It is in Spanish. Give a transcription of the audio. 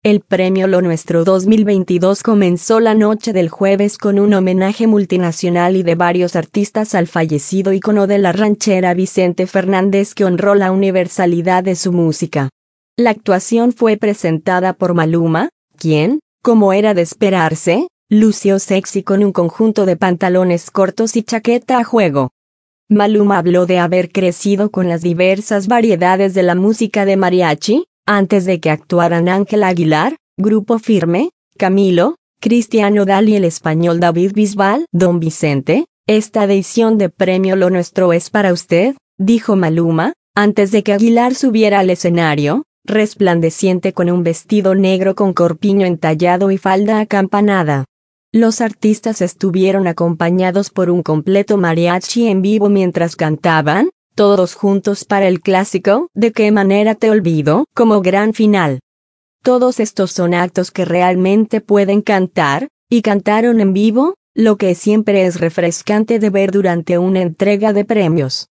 El premio Lo Nuestro 2022 comenzó la noche del jueves con un homenaje multinacional y de varios artistas al fallecido ícono de la ranchera Vicente Fernández, que honró la universalidad de su música. La actuación fue presentada por Maluma, quien, como era de esperarse, lució sexy con un conjunto de pantalones cortos y chaqueta a juego. Maluma habló de haber crecido con las diversas variedades de la música de mariachi, antes de que actuaran Ángel Aguilar, Grupo Firme, Camilo, Cristian Nodal y el español David Bisbal. Don Vicente, esta edición de Premio Lo Nuestro es para usted, dijo Maluma, antes de que Aguilar subiera al escenario, resplandeciente con un vestido negro con corpiño entallado y falda acampanada. Los artistas estuvieron acompañados por un completo mariachi en vivo mientras cantaban, todos juntos para el clásico ¿De qué manera te olvido? Como gran final. Todos estos son actos que realmente pueden cantar, y cantaron en vivo, lo que siempre es refrescante de ver durante una entrega de premios.